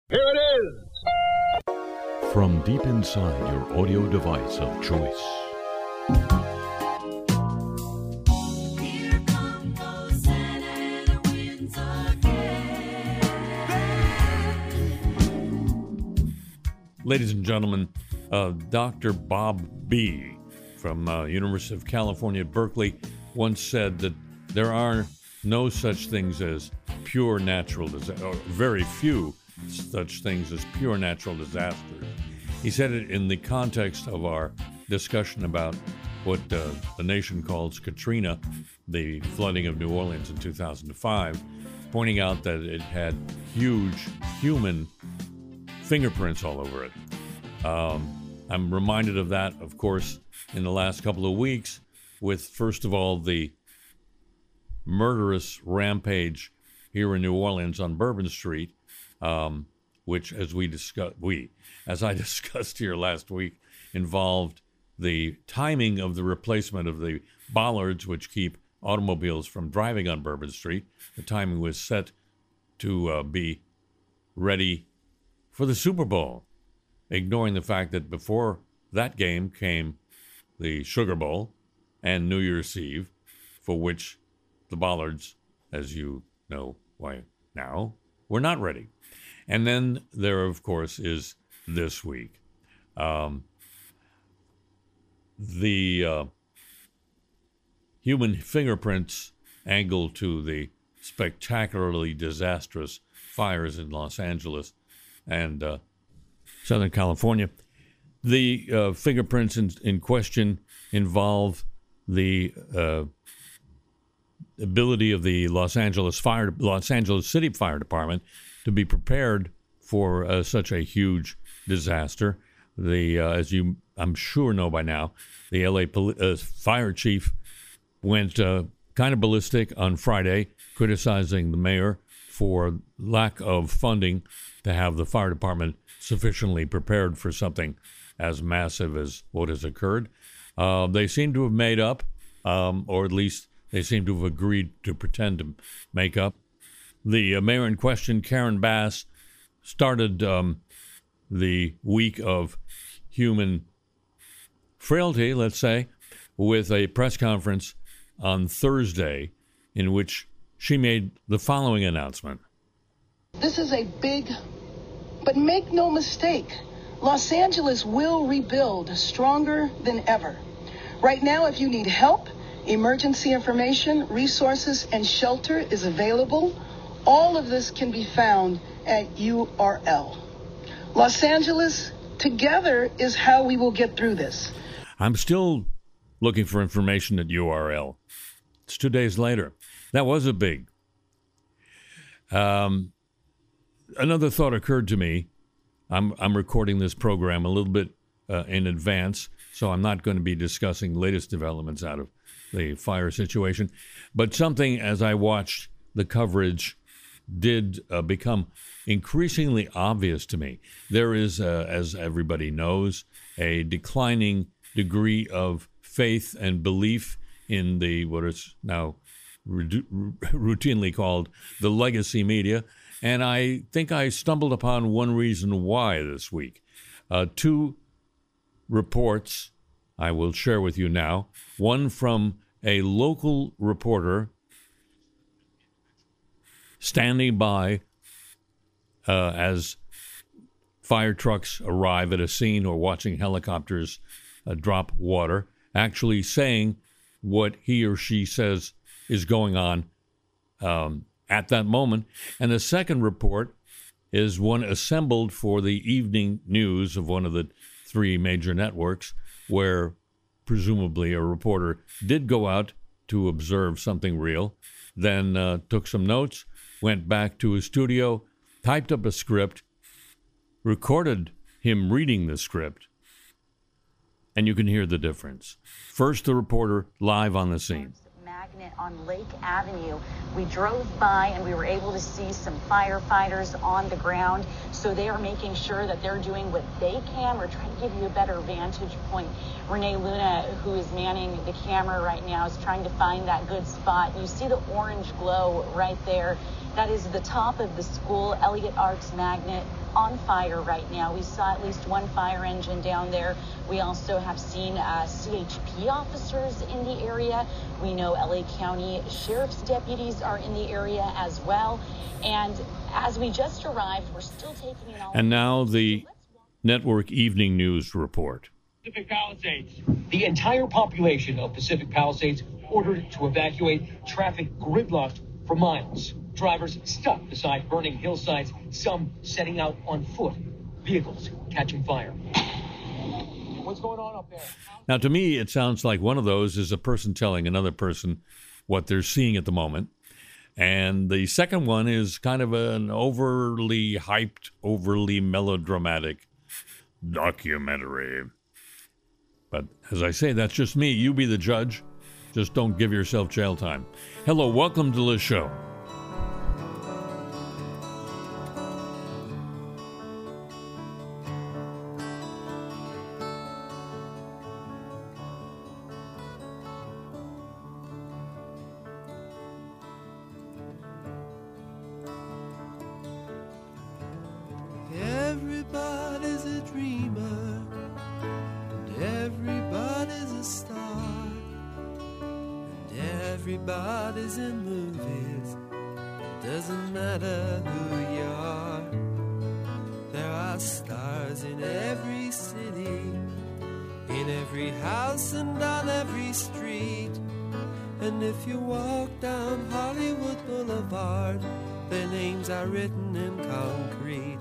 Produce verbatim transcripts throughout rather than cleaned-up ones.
Here it is! From deep inside your audio device of choice. Here come those Santa winds again. Ladies and gentlemen, uh, Doctor Bob B. from uh, University of California at Berkeley once said that there are no such things as pure natural disasters, or very few such things as pure natural disasters. He said it in the context of our discussion about what uh, the nation calls Katrina, the flooding of New Orleans in two thousand five, pointing out that it had huge human fingerprints all over it. Um, I'm reminded of that, of course, in the last couple of weeks with, first of all, the murderous rampage here in New Orleans on Bourbon Street, um, which, as we discussed, we, as I discussed here last week, involved the timing of the replacement of the bollards which keep automobiles from driving on Bourbon Street. The timing was set to uh, be ready for the Super Bowl, ignoring the fact that before that game came the Sugar Bowl and New Year's Eve, for which the bollards, as you know why now, were not ready. And then there, of course, is this week. Um, the uh, human fingerprints angle to the spectacularly disastrous fires in Los Angeles and uh, Southern California. The uh, fingerprints in, in question involve the uh, ability of the Los Angeles Fire, Los Angeles City Fire Department to be prepared for uh, such a huge disaster. The uh, as you I'm sure know by now, the L A poli- uh, fire chief went uh, kind of ballistic on Friday, criticizing the mayor for lack of funding to have the fire department sufficiently prepared for something as massive as what has occurred. Uh, they seem to have made up, um, or at least they seem to have agreed to pretend to make up. The uh, mayor in question, Karen Bass, started um, the week of human frailty, let's say, with a press conference on Thursday in which she made the following announcement. This is a big, but make no mistake, Los Angeles will rebuild stronger than ever. Right now, if you need help, emergency information, resources, and shelter is available. All of this can be found at U R L. Los Angeles, together is how we will get through this. I'm still looking for information at U R L. It's two days later. That was a big. Um, another thought occurred to me. I'm I'm recording this program a little bit uh, in advance, so I'm not going to be discussing latest developments out of the fire situation. But something, as I watched the coverage, did uh, become increasingly obvious to me. There is, uh, as everybody knows, a declining degree of faith and belief in the what is now redu- routinely called the legacy media. And I think I stumbled upon one reason why this week. Uh, two reports I will share with you now. One from a local reporter standing by uh, as fire trucks arrive at a scene or watching helicopters uh, drop water, actually saying what he or she says is going on um, at that moment. And the second report is one assembled for the evening news of one of the three major networks, where presumably a reporter did go out to observe something real, then uh, took some notes, went back to his studio, typed up a script, recorded him reading the script, and you can hear the difference. First, the reporter live on the scene. Magnet on Lake Avenue. We drove by and we were able to see some firefighters on the ground. So they are making sure that they're doing what they can. We're trying to give you a better vantage point. Renee Luna, who is manning the camera right now, is trying to find that good spot. You see the orange glow right there That is the top of the school, Elliott Arts Magnet, on fire right now. We saw at least one fire engine down there. We also have seen uh, C H P officers in the area. We know L A County Sheriff's deputies are in the area as well. And as we just arrived, we're still taking in all. And now the network evening news report. Pacific Palisades. The entire population of Pacific Palisades ordered to evacuate, traffic gridlocked for miles. Drivers stuck beside burning hillsides, some setting out on foot. Vehicles catching fire. What's going on up there? Now, to me, it sounds like one of those is a person telling another person what they're seeing at the moment. And the second one is kind of an overly hyped, overly melodramatic documentary. But as I say, that's just me. You be the judge. Just don't give yourself jail time. Hello, welcome to the show. Everybody's a dreamer, and everybody's a star, and everybody's in movies. It doesn't matter who you are. There are stars in every city, in every house and on every street. And if you walk down Hollywood Boulevard, their names are written in concrete.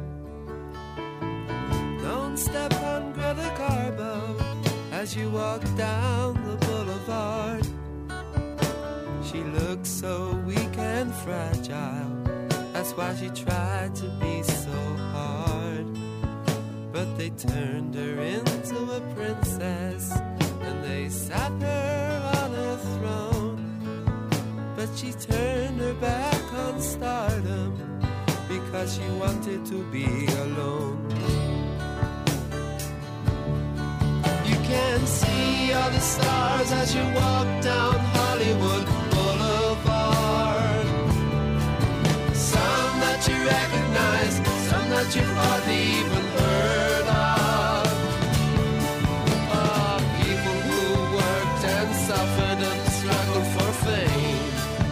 Don't step on Greta Garbo as you walk down the boulevard. She looks so weak and fragile. That's why she tried to be so hard. But they turned her into a princess, and they sat her on a throne. But she turned her back on stardom because she wanted to be alone. You can see all the stars as you walk down Hollywood Boulevard. Some that you recognize, some that you've hardly even heard of. Oh, people who worked and suffered and struggled for fame.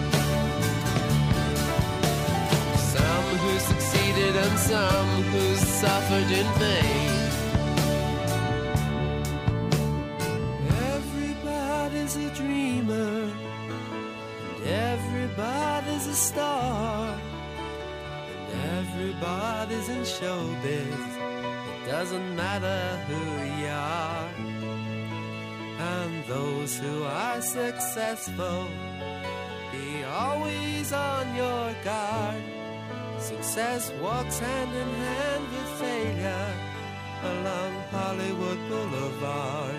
Some who succeeded and some who suffered in vain. Everybody's a dreamer, and everybody's a star, and everybody's in showbiz. It doesn't matter who you are. And those who are successful, be always on your guard. Success walks hand in hand with failure along Hollywood Boulevard.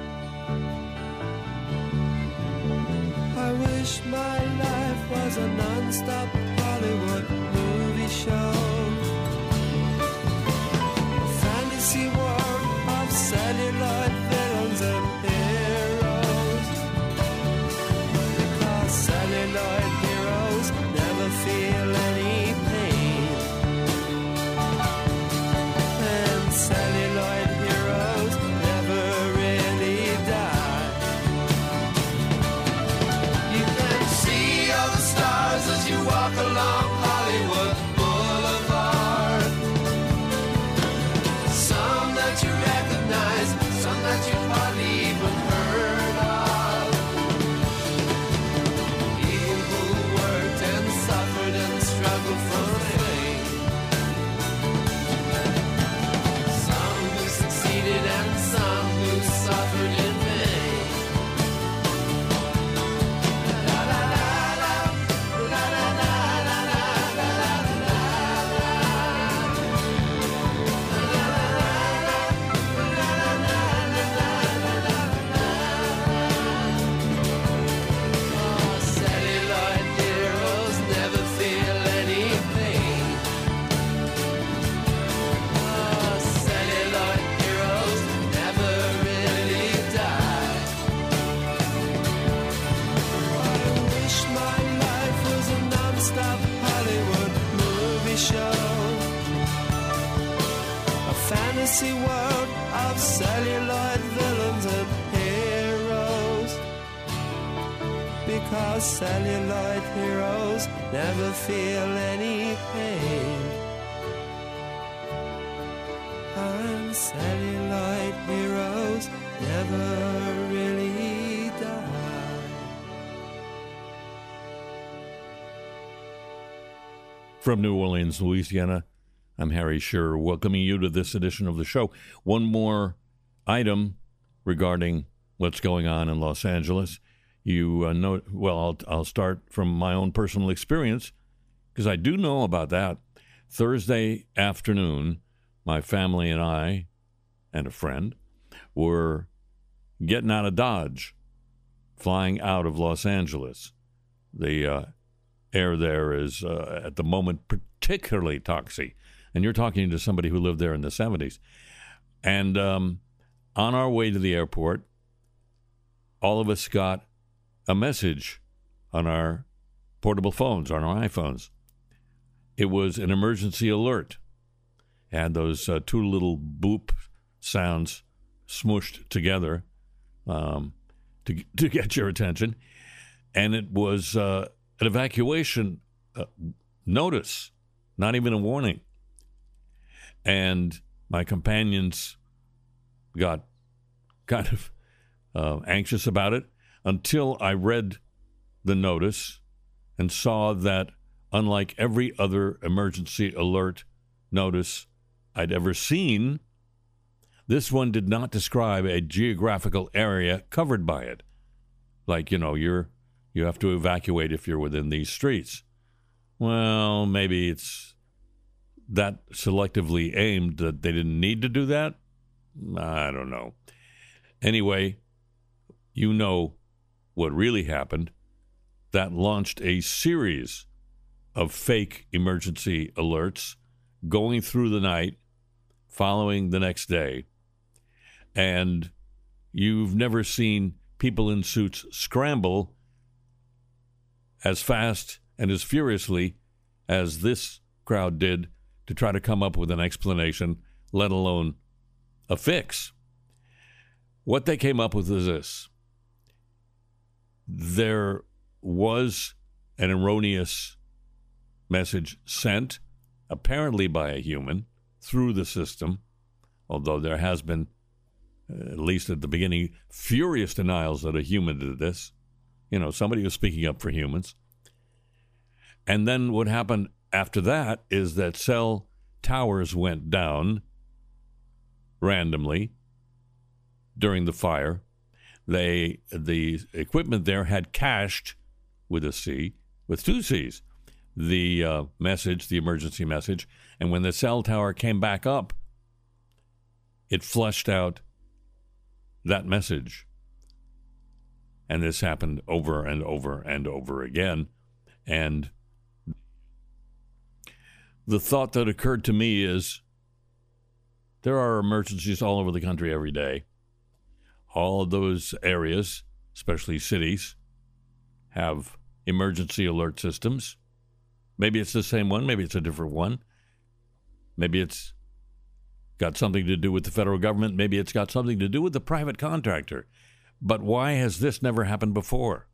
I wish my life was a non-stop Hollywood movie show, a fantasy world of celluloid villains and heroes, because celluloid heroes never feel any pain, and celluloid heroes never really die. You can see all the stars as you walk along Hollywood Boulevard. fantasy world of celluloid villains and heroes. Because celluloid heroes never feel any pain. And celluloid heroes never really die. From New Orleans, Louisiana, I'm Harry Shearer, welcoming you to this edition of the show. One more item regarding what's going on in Los Angeles. You uh, know, well, I'll, I'll start from my own personal experience, because I do know about that. Thursday afternoon, my family and I, and a friend, were getting out of Dodge, flying out of Los Angeles. The uh, air there is, uh, at the moment, particularly toxic. And you're talking to somebody who lived there in the seventies. And um, on our way to the airport, all of us got a message on our portable phones, on our iPhones. It was an emergency alert. It had those uh, two little boop sounds smooshed together um, to, to get your attention. And it was uh, an evacuation uh, notice, not even a warning. And my companions got kind of uh, anxious about it until I read the notice and saw that, unlike every other emergency alert notice I'd ever seen, this one did not describe a geographical area covered by it. Like, you know, you're you have to evacuate if you're within these streets. Well, maybe it's that selectively aimed that they didn't need to do that? I don't know. Anyway, you know what really happened. That launched a series of fake emergency alerts going through the night, following the next day. And you've never seen people in suits scramble as fast and as furiously as this crowd did to try to come up with an explanation, let alone a fix. What they came up with is this. There was an erroneous message sent, apparently by a human, through the system, although there has been, uh, at least at the beginning, furious denials that a human did this. You know, somebody was speaking up for humans. And then what happened after that is that cell towers went down randomly during the fire. They the equipment there had cached with a C, with two C's, the uh, message, the emergency message. And when the cell tower came back up, it flushed out that message. And this happened over and over and over again. And the thought that occurred to me is there are emergencies all over the country every day. All of those areas, especially cities, have emergency alert systems. Maybe it's the same one. Maybe it's a different one. Maybe it's got something to do with the federal government. Maybe it's got something to do with the private contractor. But why has this never happened before?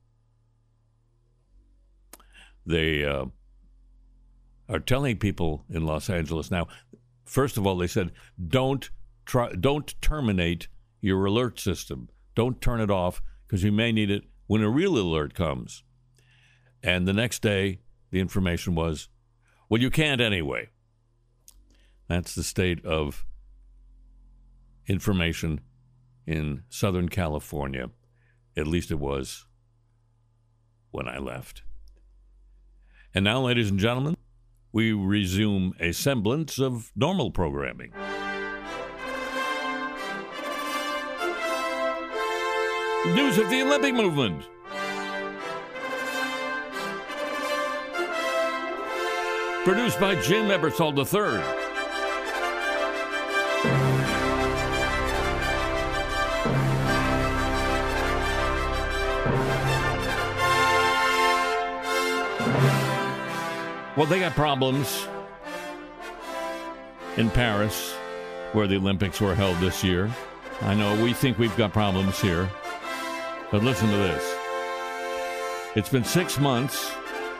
They uh, are telling people in Los Angeles now, first of all, they said, don't try, don't terminate your alert system. Don't turn it off because you may need it when a real alert comes. And the next day, the information was, well, you can't anyway. That's the state of information in Southern California. At least it was when I left. And now, ladies and gentlemen, we resume a semblance of normal programming. News of the Olympic movement. Produced by Jim Ebersol the third. Well, they got problems in Paris where the Olympics were held this year. I know we think we've got problems here, but listen to this. It's been six months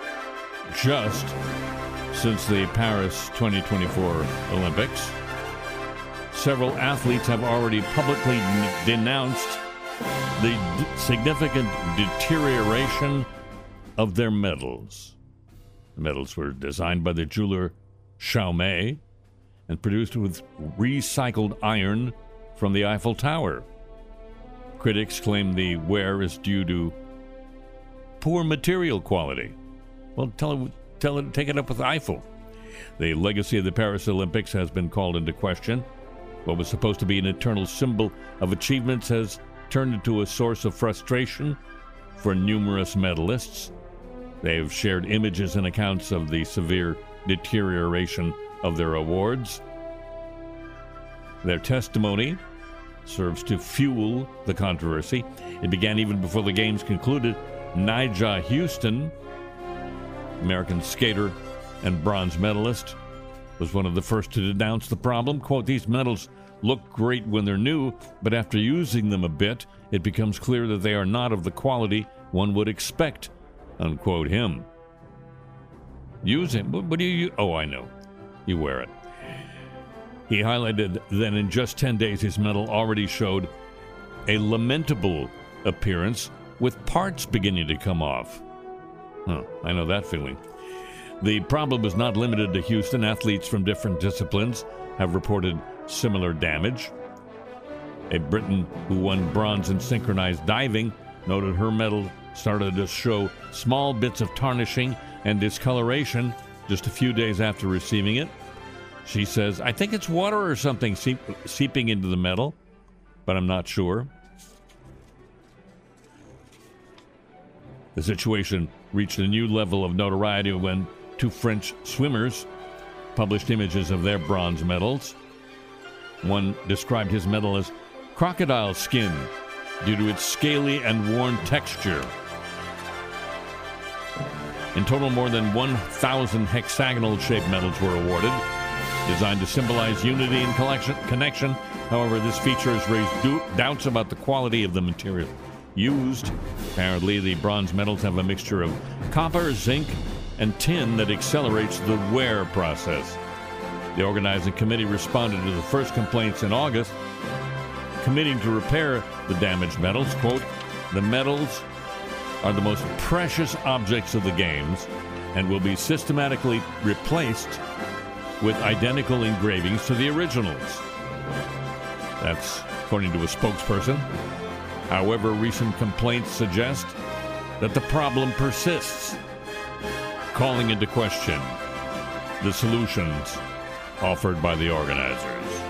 just since the Paris twenty twenty-four Olympics. Several athletes have already publicly n- denounced the d- significant deterioration of their medals. The medals were designed by the jeweler Chaumet and produced with recycled iron from the Eiffel Tower. Critics claim the wear is due to poor material quality. Well, tell it, tell it, take it up with Eiffel. The legacy of the Paris Olympics has been called into question. What was supposed to be an eternal symbol of achievements has turned into a source of frustration for numerous medalists. They've shared images and accounts of the severe deterioration of their awards. Their testimony serves to fuel the controversy. It began even before the games concluded. Nyjah Huston, American skater and bronze medalist, was one of the first to denounce the problem. Quote, "These medals look great when they're new, but after using them a bit, it becomes clear that they are not of the quality one would expect." Unquote him. Use him. What, what do you use? Oh, I know. You wear it. He highlighted that in just ten days, his medal already showed a lamentable appearance with parts beginning to come off. Huh, I know that feeling. The problem is not limited to Houston. Athletes from different disciplines have reported similar damage. A Briton who won bronze in synchronized diving noted her medal started to show small bits of tarnishing and discoloration just a few days after receiving it. She says, "I think it's water or something seep- seeping into the medal, but I'm not sure." The situation reached a new level of notoriety when two French swimmers published images of their bronze medals. One described his medal as crocodile skin due to its scaly and worn texture. In total, more than one thousand hexagonal-shaped medals were awarded, designed to symbolize unity and collection, connection. However, this feature has raised do- doubts about the quality of the material used. Apparently, the bronze medals have a mixture of copper, zinc, and tin that accelerates the wear process. The organizing committee responded to the first complaints in August, committing to repair the damaged medals. Quote, "The medals are the most precious objects of the games and will be systematically replaced with identical engravings to the originals." That's according to a spokesperson. However, recent complaints suggest that the problem persists, calling into question the solutions offered by the organizers.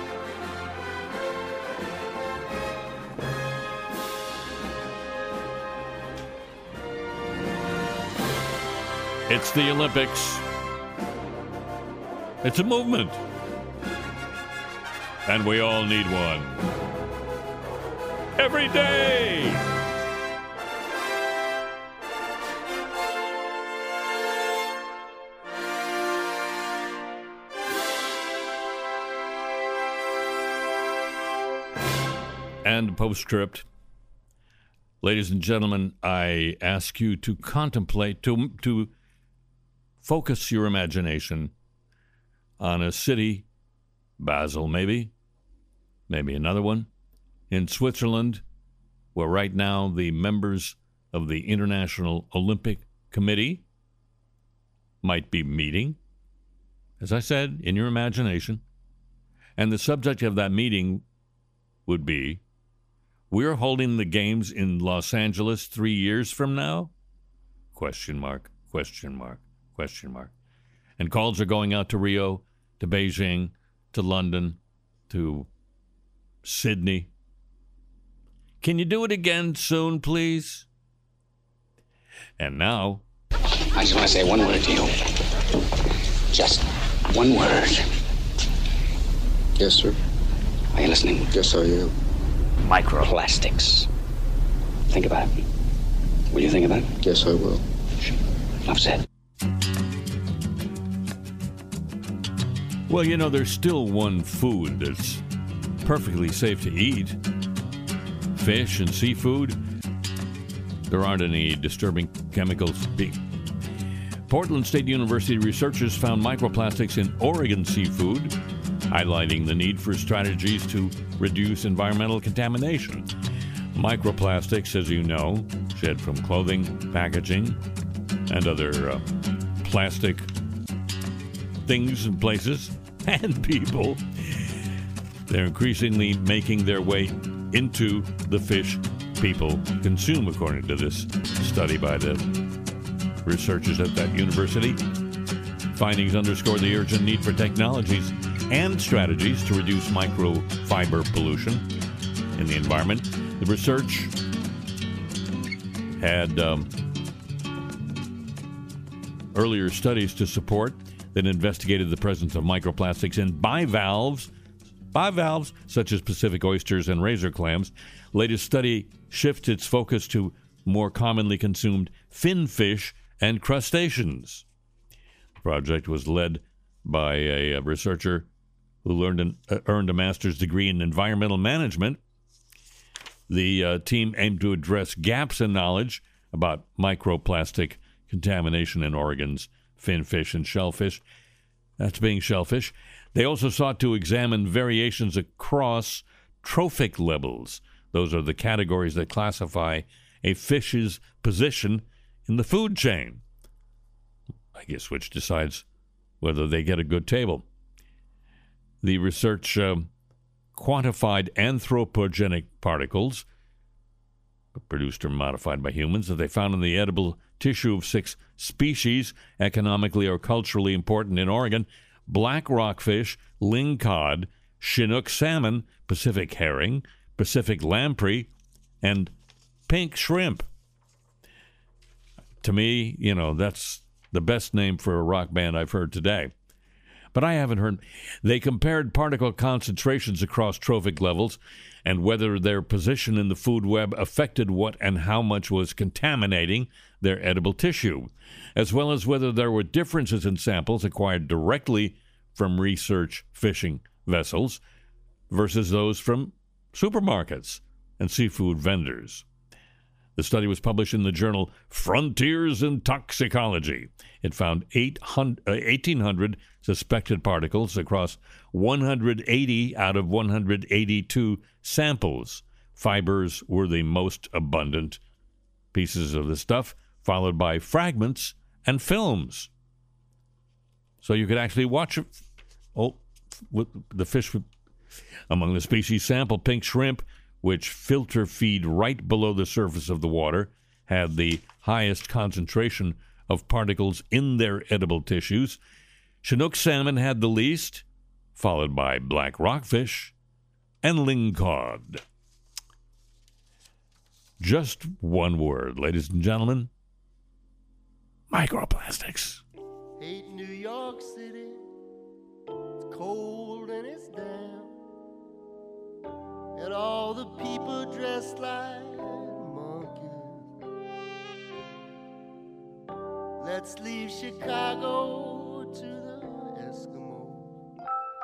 It's the Olympics. It's a movement. And we all need one. Every day! And postscript. Ladies and gentlemen, I ask you to contemplate, to, to focus your imagination on a city, Basel maybe, maybe another one, in Switzerland, where right now the members of the International Olympic Committee might be meeting, as I said, in your imagination. And the subject of that meeting would be, we're holding the games in Los Angeles three years from now? Question mark, question mark, question mark. And calls are going out to Rio, to Beijing, to London, to Sydney. Can you do it again soon, please? And now... I just want to say one word to you. Just one word. Yes, sir. Are you listening? Yes, I am. Microplastics. Think about it. Will you think about it? Yes, I will. Enough said. Well, you know, there's still one food that's perfectly safe to eat. Fish and seafood, there aren't any disturbing chemicals. Portland State University researchers found microplastics in Oregon seafood, highlighting the need for strategies to reduce environmental contamination. Microplastics, as you know, shed from clothing, packaging, and other uh, plastic things and places and people. They're increasingly making their way into the fish people consume, according to this study by the researchers at that university. Findings underscore the urgent need for technologies and strategies to reduce microfiber pollution in the environment. The research had um, earlier studies to support that investigated the presence of microplastics in bivalves, bivalves such as Pacific oysters and razor clams. Latest study shifts its focus to more commonly consumed finfish and crustaceans. The project was led by a, a researcher who learned an, uh, earned a master's degree in environmental management. The uh, team aimed to address gaps in knowledge about microplastic contamination in Oregon's finfish and shellfish. That's being shellfish. They also sought to examine variations across trophic levels. Those are the categories that classify a fish's position in the food chain, I guess, which decides whether they get a good table. The research um, quantified anthropogenic particles produced or modified by humans that they found in the edible tissue of six species economically or culturally important in Oregon: black rockfish, lingcod, Chinook salmon, Pacific herring, Pacific lamprey, and pink shrimp. To me, you know, that's the best name for a rock band I've heard today. But I haven't heard. They compared particle concentrations across trophic levels and whether their position in the food web affected what and how much was contaminating their edible tissue, as well as whether there were differences in samples acquired directly from research fishing vessels versus those from supermarkets and seafood vendors. The study was published in the journal Frontiers in Toxicology. It found eighteen hundred suspected particles across one hundred eighty out of one hundred eighty-two samples. Fibers were the most abundant pieces of the stuff, followed by fragments and films. So you could actually watch it. Oh, the fish among the species sample, pink shrimp, which filter feed right below the surface of the water, had the highest concentration of particles in their edible tissues. Chinook salmon had the least, followed by black rockfish and lingcod. Just one word, ladies and gentlemen: microplastics. Hate New York City. It's cold and it's damp. And all the people dressed like monkeys. Let's leave Chicago to the Eskimos.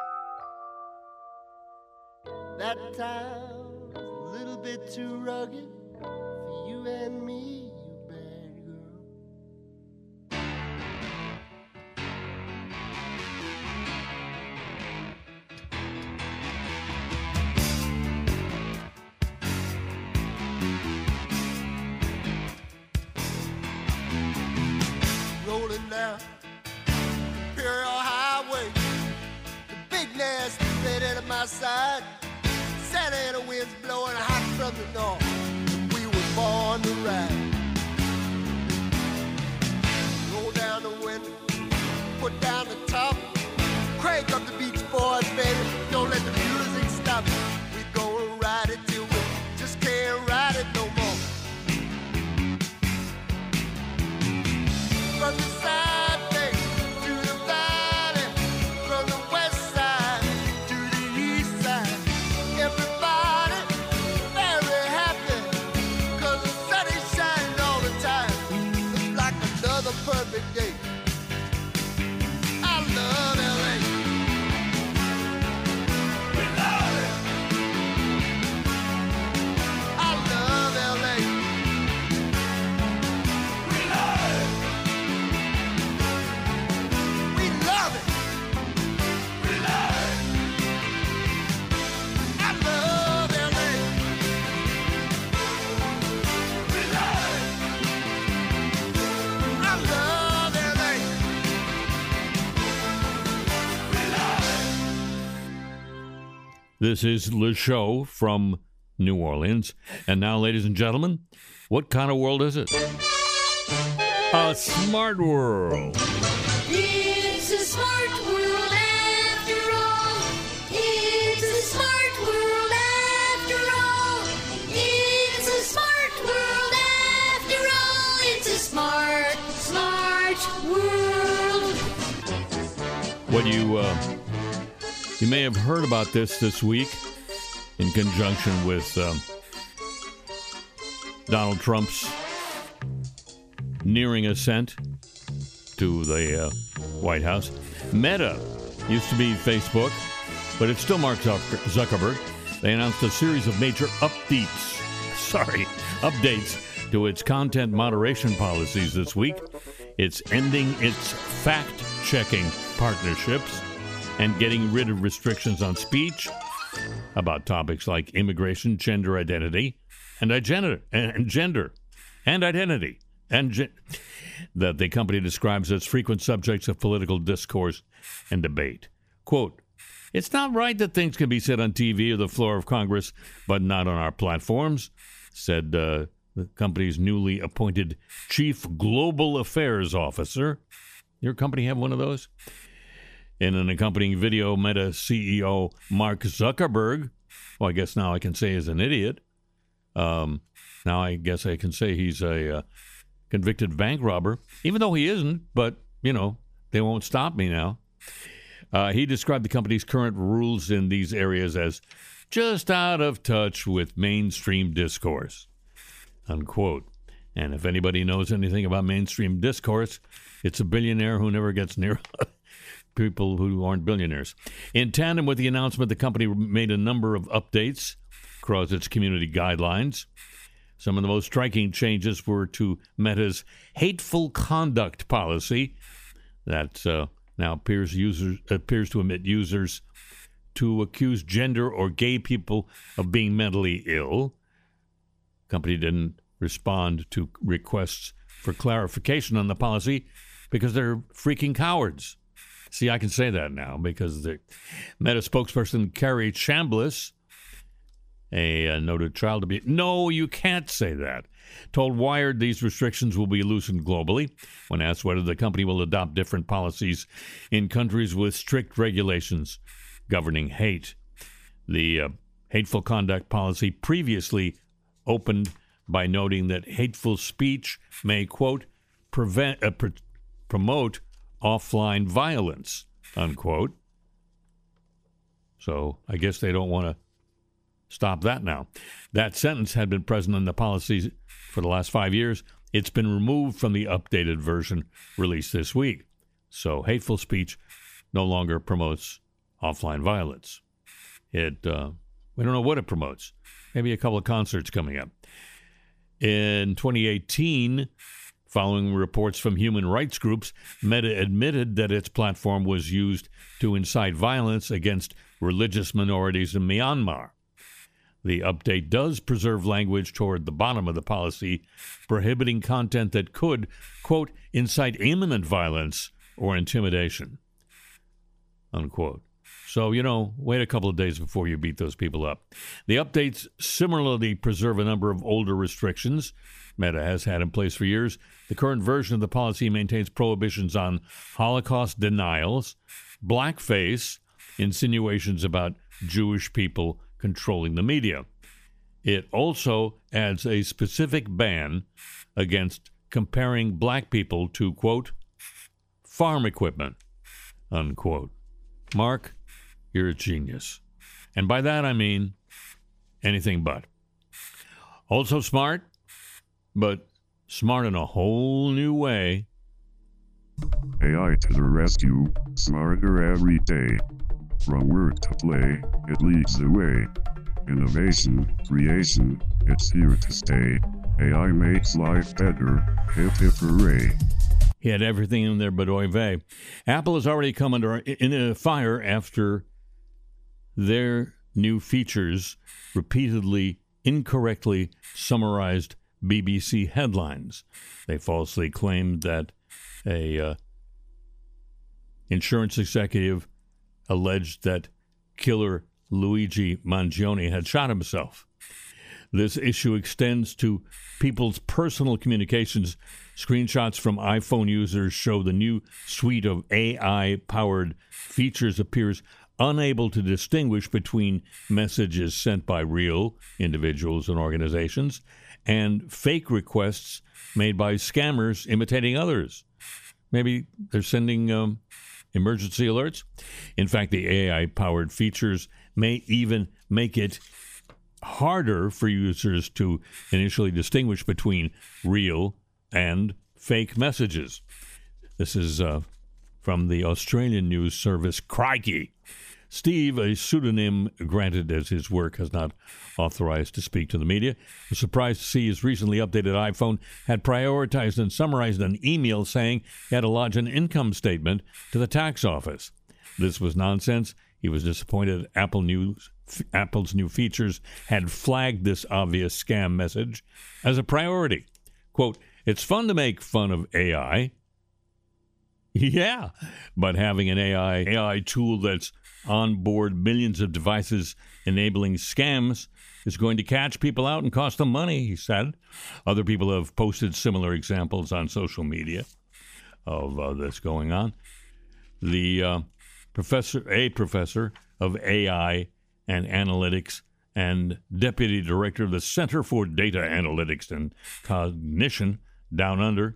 That town's a little bit too rugged for you and me, you bad girl. Rolling down Imperial Highway, the big nasty red out of my side. Santa Ana winds blowing hot from the north. We were born to ride. Roll down the window, put down the top, crank up the Beach Boys, baby. Don't let the music stop. We gonna ride it till we just can't ride it no more. From the side bay to the valley, from the west side to the east side, everybody very happy, 'cause the sun is shining all the time. Looks like another perfect day. I love L A. This is Le Show from New Orleans. And now, ladies and gentlemen, what kind of world is it? A smart world. It's a smart world after all. It's a smart world after all. It's a smart world after all. It's a smart, smart world. What you uh, you may have heard about this this week in conjunction with um, Donald Trump's nearing ascent to the uh, White House. Meta used to be Facebook, but it's still Mark Zuck- Zuckerberg. They announced a series of major updates, sorry, updates to its content moderation policies this week. It's ending its fact-checking partnerships and getting rid of restrictions on speech about topics like immigration, gender identity, and gender and gender and identity and ge- that the company describes as frequent subjects of political discourse and debate. Quote, "It's not right that things can be said on T V or the floor of Congress, but not on our platforms," said uh, the company's newly appointed Chief Global Affairs Officer. Your company have one of those? In an accompanying video, Meta C E O Mark Zuckerberg, well, I guess now I can say he's an idiot. Um, now I guess I can say he's a uh, convicted bank robber, even though he isn't, but, you know, they won't stop me now. Uh, he described the company's current rules in these areas as just out of touch with mainstream discourse, unquote. And if anybody knows anything about mainstream discourse, it's a billionaire who never gets near people who aren't billionaires. In tandem with the announcement, the company made a number of updates across its community guidelines. Some of the most striking changes were to Meta's hateful conduct policy that uh, now appears users appears to admit users to accuse gender or gay people of being mentally ill. The company didn't respond to requests for clarification on the policy because they're freaking cowards. See, I can say that now because the Meta spokesperson Carrie Chambliss, a, a noted child abuse. No, you can't say that. Told Wired these restrictions will be loosened globally. When asked whether the company will adopt different policies in countries with strict regulations governing hate, the uh, hateful conduct policy previously opened by noting that hateful speech may, quote, prevent uh, pr- promote offline violence, unquote. So I guess they don't want to stop that now. That sentence had been present in the policies for the last five years. It's been removed from the updated version released this week. So hateful speech no longer promotes offline violence. It uh, we don't know what it promotes. Maybe a couple of concerts coming up. In twenty eighteen, following reports from human rights groups, Meta admitted that its platform was used to incite violence against religious minorities in Myanmar. The update does preserve language toward the bottom of the policy, prohibiting content that could, quote, incite imminent violence or intimidation, unquote. So, you know, wait a couple of days before you beat those people up. The updates similarly preserve a number of older restrictions Meta has had in place for years. The current version of the policy maintains prohibitions on Holocaust denials, blackface, insinuations about Jewish people controlling the media. It also adds a specific ban against comparing black people to, quote, farm equipment, unquote. Mark, you're a genius. And by that I mean anything but. Also smart, but smart in a whole new way. A I to the rescue, smarter every day. From work to play, it leads the way. Innovation, creation, it's here to stay. A I makes life better. Hip hip hooray. He had everything in there but oy vey. Apple has already come under in a fire after their new features repeatedly incorrectly summarized B B C headlines. They falsely claimed that a uh, insurance executive alleged that killer Luigi Mangione had shot himself. This issue extends to people's personal communications. Screenshots from iPhone users show the new suite of A I-powered features appears unable to distinguish between messages sent by real individuals and organizations and fake requests made by scammers imitating others. Maybe they're sending um, emergency alerts. In fact, the A I-powered features may even make it harder for users to initially distinguish between real and fake messages. This is uh, from the Australian news service Crikey. Steve, a pseudonym granted as his work has not authorized to speak to the media, was surprised to see his recently updated iPhone had prioritized and summarized an email saying he had to lodge an income statement to the tax office. This was nonsense. He was disappointed Apple News, Apple's new features had flagged this obvious scam message as a priority. Quote, "It's fun to make fun of A I." Yeah, but having an A I A I tool that's on board millions of devices enabling scams is going to catch people out and cost them money, he said. Other people have posted similar examples on social media of uh, this going on. The uh, professor, a professor of A I and Analytics and Deputy Director of the Center for Data Analytics and Cognition Down Under,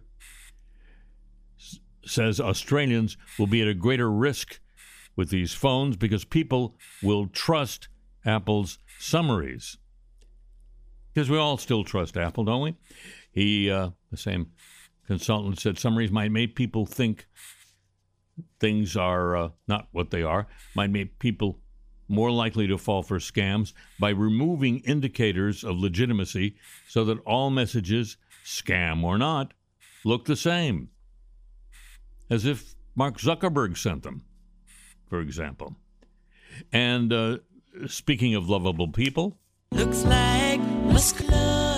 s- says Australians will be at a greater risk with these phones because people will trust Apple's summaries. Because we all still trust Apple, don't we? He, uh, the same consultant, said summaries might make people think things are uh, not what they are, might make people more likely to fall for scams by removing indicators of legitimacy so that all messages, scam or not, look the same, as if Mark Zuckerberg sent them, for example. And uh, speaking of lovable people, Looks like Miss Club.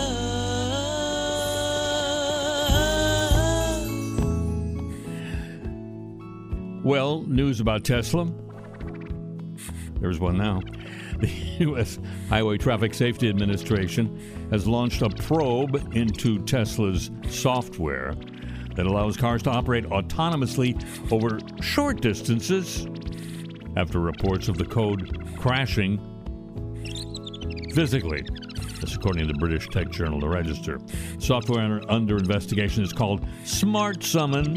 well, news about Tesla. There's one now. The U S Highway Traffic Safety Administration has launched a probe into Tesla's software that allows cars to operate autonomously over short distances after reports of the code crashing physically. This according to the British tech journal The Register. Software under, under investigation is called Smart Summon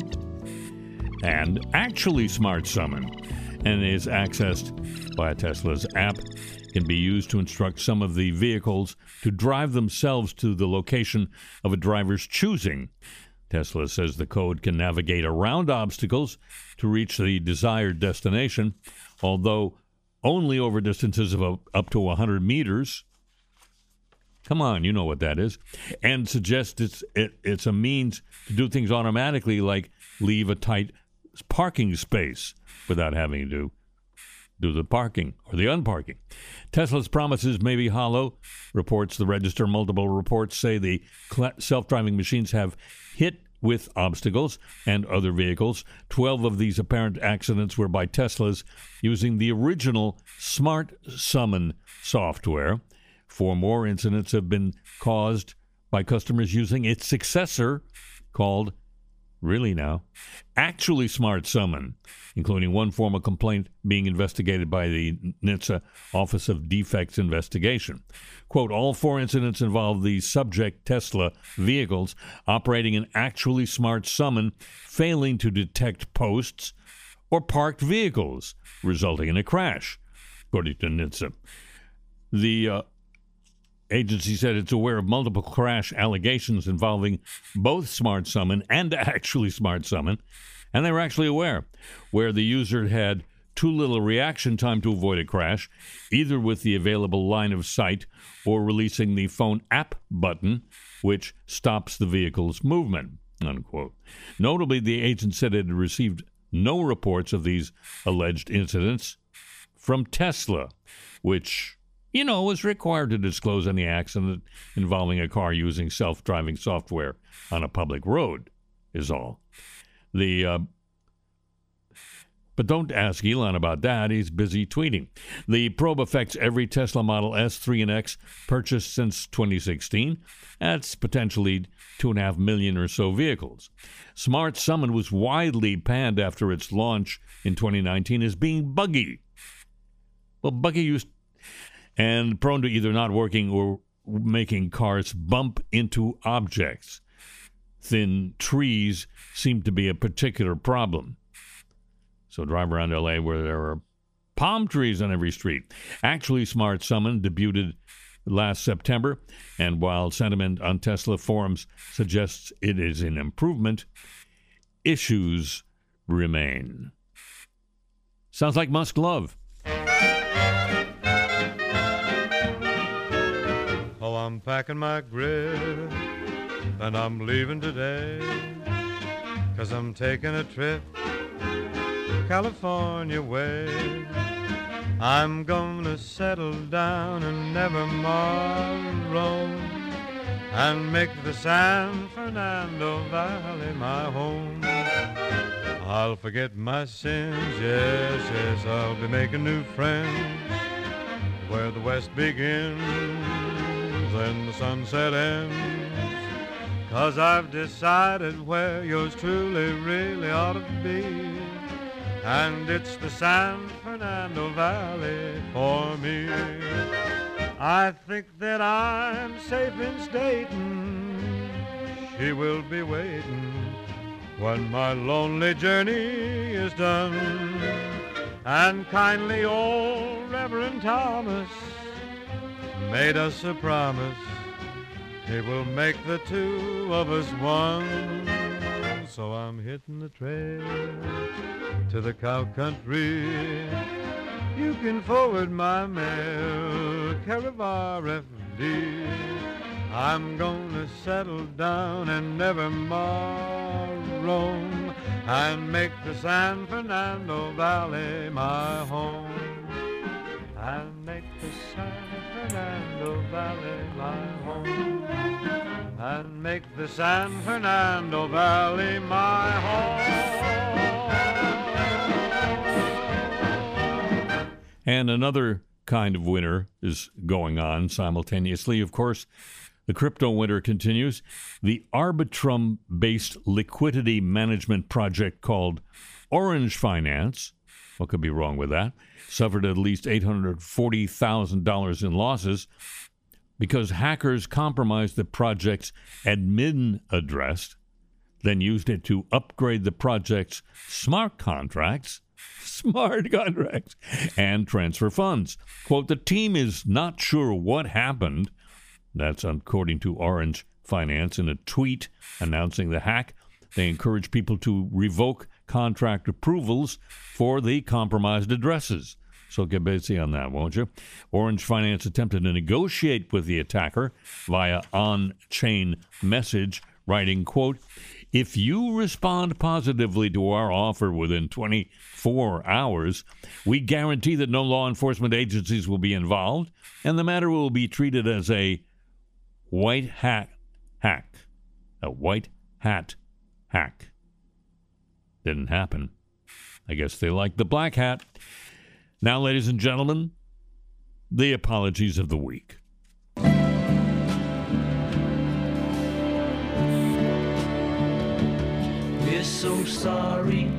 and Actually Smart Summon, and is accessed by Tesla's app. Can be used to instruct some of the vehicles to drive themselves to the location of a driver's choosing. Tesla says the code can navigate around obstacles to reach the desired destination, although only over distances of a, up to one hundred meters. Come on, you know what that is. And suggests it's, it, it's a means to do things automatically, like leave a tight parking space without having to do the parking or the unparking. Tesla's promises may be hollow, reports the Register. Multiple reports say the self-driving machines have hit with obstacles and other vehicles. Twelve of these apparent accidents were by Teslas using the original Smart Summon software. Four more incidents have been caused by customers using its successor called, really now, Actually Smart Summon, including one formal complaint being investigated by the N H T S A Office of Defects Investigation. Quote, all four incidents involve the subject Tesla vehicles operating an Actually Smart Summon, failing to detect posts or parked vehicles, resulting in a crash, according to N H T S A. The uh, agency said it's aware of multiple crash allegations involving both Smart Summon and Actually Smart Summon, and they were actually aware, where the user had too little reaction time to avoid a crash, either with the available line of sight or releasing the phone app button, which stops the vehicle's movement, unquote. Notably, the agent said it had received no reports of these alleged incidents from Tesla, which, you know, was required to disclose any accident involving a car using self-driving software on a public road, is all. The uh, But don't ask Elon about that. He's busy tweeting. The probe affects every Tesla Model S, three, and X purchased since twenty sixteen. That's potentially two and a half million or so vehicles. Smart Summon was widely panned after its launch in twenty nineteen as being buggy. Well, buggy used and prone to either not working or making cars bump into objects. Thin trees seem to be a particular problem. So drive around L A where there are palm trees on every street. Actually, Smart Summon debuted last September, and while sentiment on Tesla forums suggests it is an improvement, issues remain. Sounds like Musk love. Oh, I'm packing my grip, and I'm leaving today, 'cause I'm taking a trip California way. I'm gonna settle down and never more roam, and make the San Fernando Valley my home. I'll forget my sins, yes, yes, I'll be making new friends, where the west begins and the sunset ends. 'Cause I've decided where yours truly really ought to be, and it's the San Fernando Valley for me. I think that I'm safe in stating she will be waiting when my lonely journey is done. And kindly old Reverend Thomas made us a promise, he will make the two of us one. So I'm hitting the trail to the cow country. You can forward my mail, Caravar F D. I'm gonna settle down and never more roam, and make the San Fernando Valley my home, and make the San Fernando Valley my home, and make the San Fernando Valley my home. And another kind of winter is going on simultaneously. Of course, the crypto winter continues. The Arbitrum-based liquidity management project called Orange Finance, what could be wrong with that, suffered at least eight hundred forty thousand dollars in losses because hackers compromised the project's admin address, then used it to upgrade the project's smart contracts, smart contracts, and transfer funds. Quote, the team is not sure what happened. That's according to Orange Finance in a tweet announcing the hack. They encourage people to revoke contract approvals for the compromised addresses. So get busy on that, won't you? Orange Finance attempted to negotiate with the attacker via on-chain message, writing, quote, if you respond positively to our offer within twenty-four hours, we guarantee that no law enforcement agencies will be involved, and the matter will be treated as a white hat hack. A white hat hack. Didn't happen. I guess they like the black hat. Now, ladies and gentlemen, the apologies of the week. We're so sorry.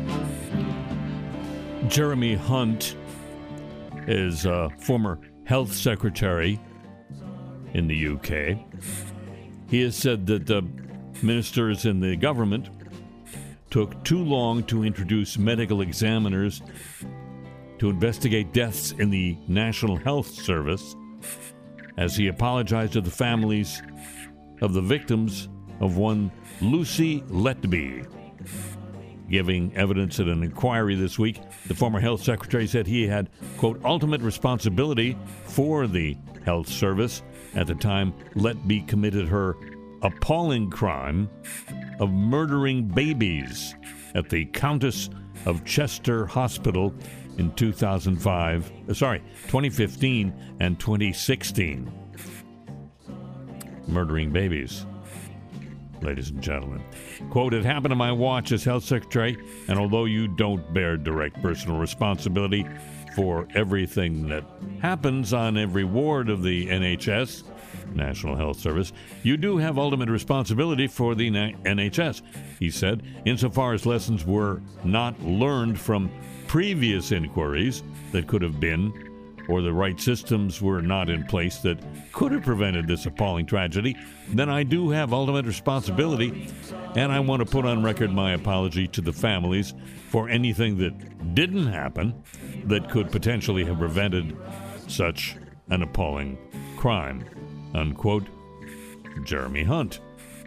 Jeremy Hunt is a former health secretary in the U K. He has said that the ministers in the government took too long to introduce medical examiners to investigate deaths in the National Health Service, as he apologized to the families of the victims of one Lucy Letby. Giving evidence at an inquiry this week, the former health secretary said he had, quote, ultimate responsibility for the health service at the time Letby committed her appalling crime of murdering babies at the Countess of Chester Hospital in two thousand five, uh, sorry, twenty fifteen and twenty sixteen. Murdering babies. ladies and gentlemen. Quote, it happened to my watch as health secretary, and although you don't bear direct personal responsibility for everything that happens on every ward of the N H S, National Health Service, you do have ultimate responsibility for the N H S, he said, insofar as lessons were not learned from previous inquiries that could have been, or the right systems were not in place that could have prevented this appalling tragedy, then I do have ultimate responsibility, and I want to put on record my apology to the families for anything that didn't happen that could potentially have prevented such an appalling crime. Unquote. Jeremy Hunt.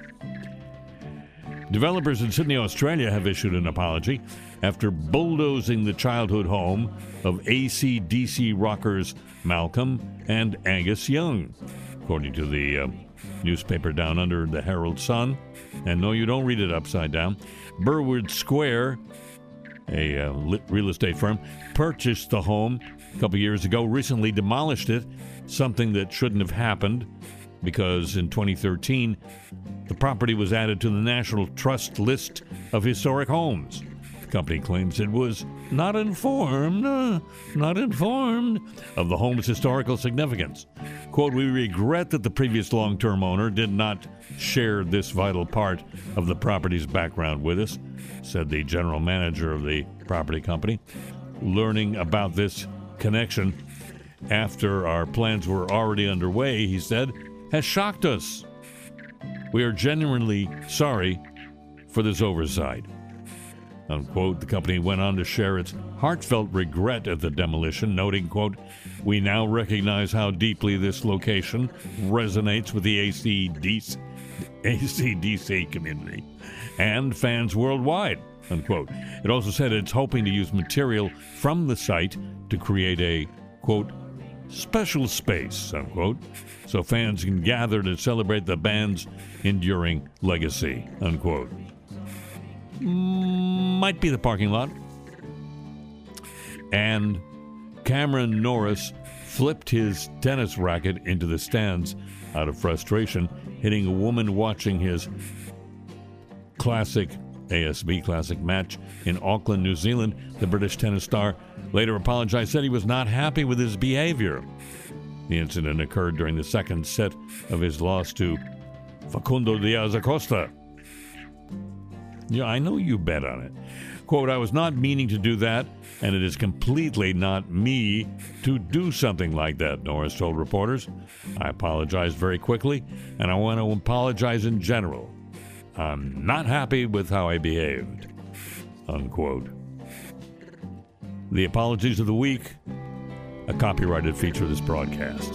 Developers in Sydney, Australia have issued an apology after bulldozing the childhood home of A C D C rockers Malcolm and Angus Young, according to the uh, newspaper down under, the Herald Sun. And no, you don't read it upside down. Burwood Square, a uh, real estate firm, purchased the home a couple years ago, recently demolished it, something that shouldn't have happened because in twenty thirteen, the property was added to the National Trust list of historic homes. The company claims it was not informed, uh, not informed of the home's historical significance. Quote, we regret that the previous long-term owner did not share this vital part of the property's background with us, said the general manager of the property company. Learning about this connection after our plans were already underway, he said, has shocked us. We are genuinely sorry for this oversight. Unquote. The company went on to share its heartfelt regret at the demolition, noting, quote, we now recognize how deeply this location resonates with the A C D C, A C D C community and fans worldwide, unquote. It also said it's hoping to use material from the site to create a, quote, special space, unquote, so fans can gather to celebrate the band's enduring legacy, unquote. Might be the parking lot. And Cameron Norris flipped his tennis racket into the stands out of frustration, hitting a woman watching his classic A S B Classic match in Auckland, New Zealand. The British tennis star later apologized, said he was not happy with his behavior. The incident occurred during the second set of his loss to Facundo Diaz Acosta. Yeah, I know you bet on it. Quote, I was not meaning to do that, and it is completely not me to do something like that, Norris told reporters. I apologized very quickly, and I want to apologize in general. I'm not happy with how I behaved, unquote. The apologies of the week, a copyrighted feature of this broadcast.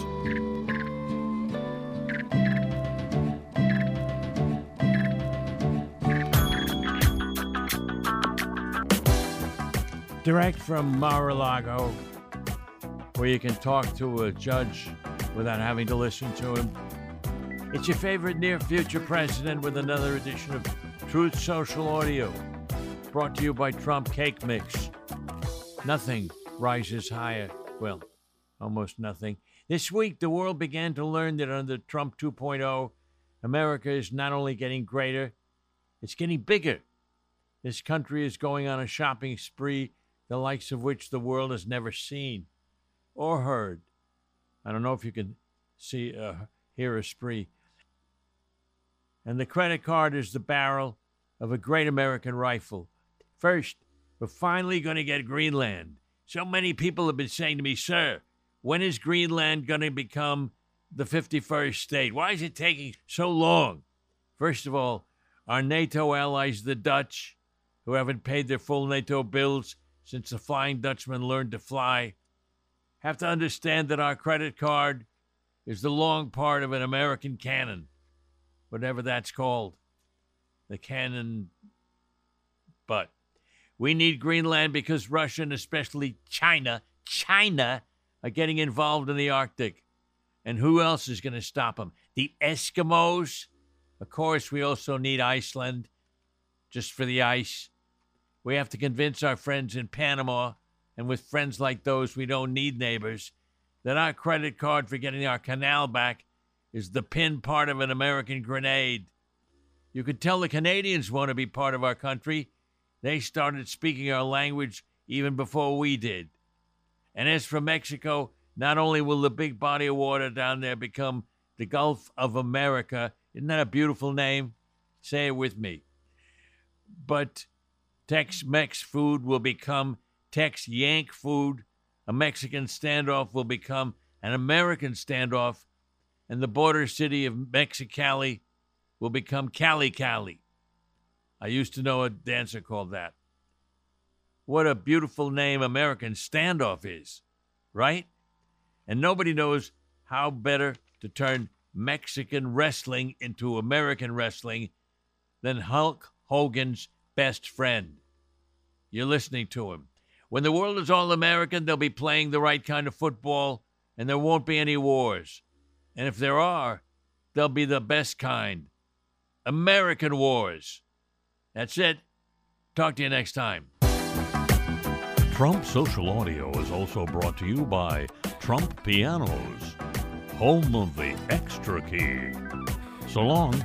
Direct from Mar-a-Lago, where you can talk to a judge without having to listen to him. It's your favorite near-future president with another edition of Truth Social Audio, brought to you by Trump Cake Mix. Nothing rises higher. Well, almost nothing. This week, the world began to learn that under Trump two point oh, America is not only getting greater, it's getting bigger. This country is going on a shopping spree, the likes of which the world has never seen or heard. I don't know if you can see, uh, hear a spree. And the credit card is the barrel of a great American rifle. First, we're finally going to get Greenland. So many people have been saying to me, sir, when is Greenland going to become the fifty-first state? Why is it taking so long? First of all, our NATO allies, the Dutch, who haven't paid their full NATO bills since the Flying Dutchman learned to fly, have to understand that our credit card is the long part of an American cannon, whatever that's called, the cannon butt. We need Greenland because Russia and especially China, China, are getting involved in the Arctic. And who else is going to stop them? The Eskimos? Of course, we also need Iceland, just for the ice. We have to convince our friends in Panama, and with friends like those, we don't need neighbors, that our credit card for getting our canal back is the pin part of an American grenade. You could tell the Canadians want to be part of our country. They started speaking our language even before we did. And as for Mexico, not only will the big body of water down there become the Gulf of America, isn't that a beautiful name? Say it with me. But Tex-Mex food will become Tex-Yank food. A Mexican standoff will become an American standoff. And the border city of Mexicali will become Cali Cali. I used to know a dancer called that. What a beautiful name American standoff is, right? And nobody knows how better to turn Mexican wrestling into American wrestling than Hulk Hogan's best friend. You're listening to him. When the world is all American, they'll be playing the right kind of football, and there won't be any wars. And if there are, they'll be the best kind. American wars. That's it. Talk to you next time. Trump Social Audio is also brought to you by Trump Pianos, home of the extra key. So long.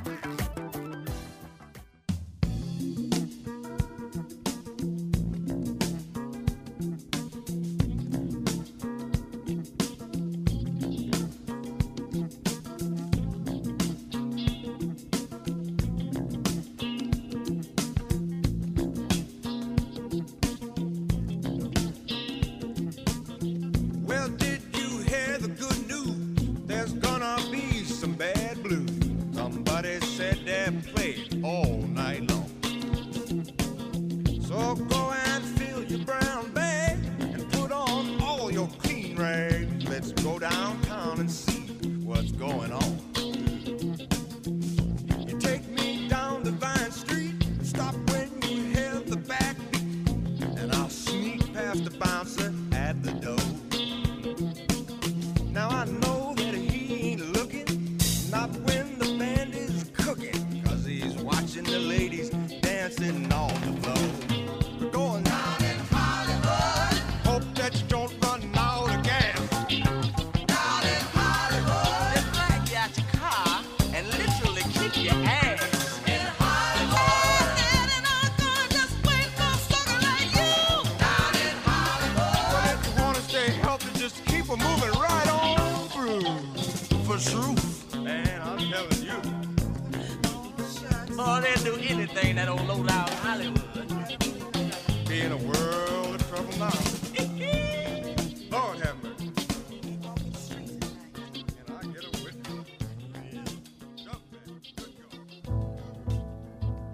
Well, did you hear the good news? There's gonna be some bad blues. Somebody said they'd play it all night long. So go and fill your brown bag and put on all your clean rags. Let's go downtown and see what's going on. You take me down to Vine Street, stop when you hear the backbeat, and I'll sneak past the bouncer at the door. Now I know that he ain't looking, not when the band is cooking, 'cause he's watching the ladies dancing on the floor. We're going down in Hollywood, hope that you don't run out of gas. Down in Hollywood, they drag you out your car and literally kick your ass. In Hollywood, and I'm gonna just wait for a sucker like you. Down in Hollywood, well, if you wanna stay healthy, just keep on moving right on through. For truth, man, I'm telling you. Oh, they'll do anything, that old low-down Hollywood. Be in a world of trouble now. Lord have mercy. Can I get a witness? Jump man. Good God.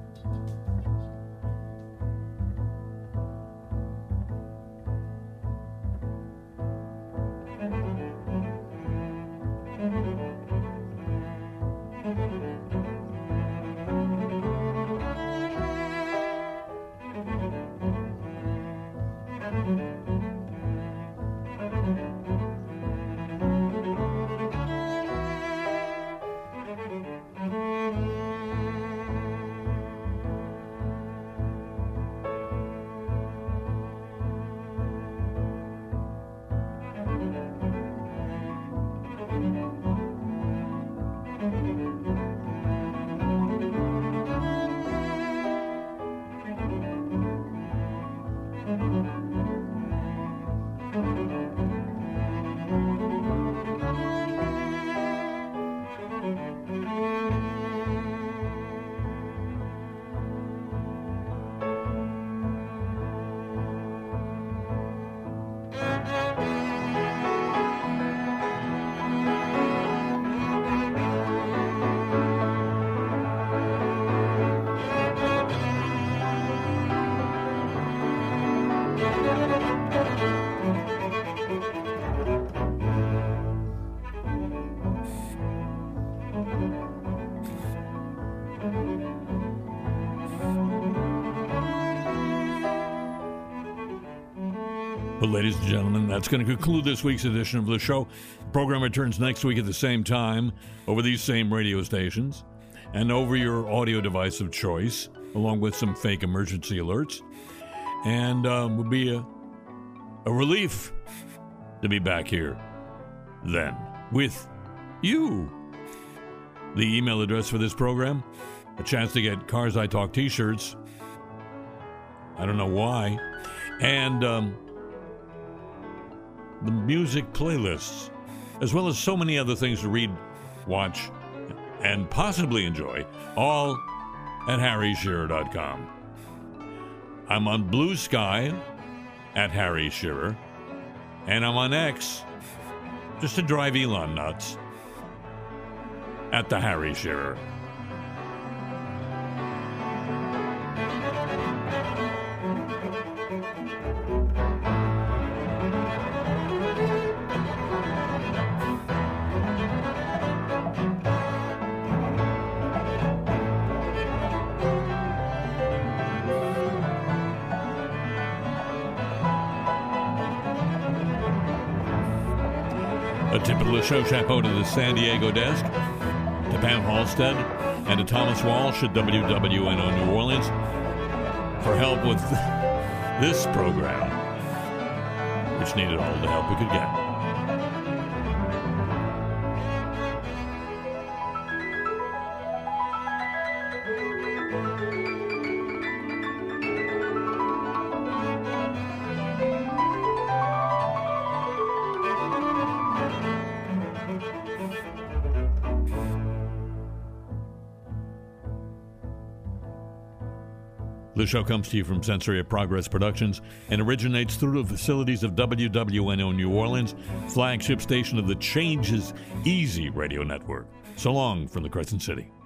But ladies and gentlemen, that's going to conclude this week's edition of the show. The program returns next week at the same time over these same radio stations and over your audio device of choice, along with some fake emergency alerts. And um, would be a, a relief to be back here then with you. The email address for this program, a chance to get Cars I Talk t-shirts. I don't know why. And um, the music playlists, as well as so many other things to read, watch, and possibly enjoy, all at harry shearer dot com. I'm on Blue Sky at Harry Shearer, and I'm on X, just to drive Elon nuts, at the Harry Shearer. A tip of the show chapeau to the San Diego desk, to Pam Halstead, and to Thomas Walsh at W W N O New Orleans for help with this program, which needed all the help we could get. The show comes to you from Sensory of Progress Productions and originates through the facilities of W W N O New Orleans, flagship station of the Change is Easy radio network. So long from the Crescent City.